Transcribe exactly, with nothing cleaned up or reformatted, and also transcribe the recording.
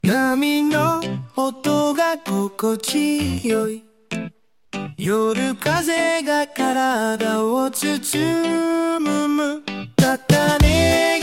波の音が心地よい。夜風が体を包む。高嶺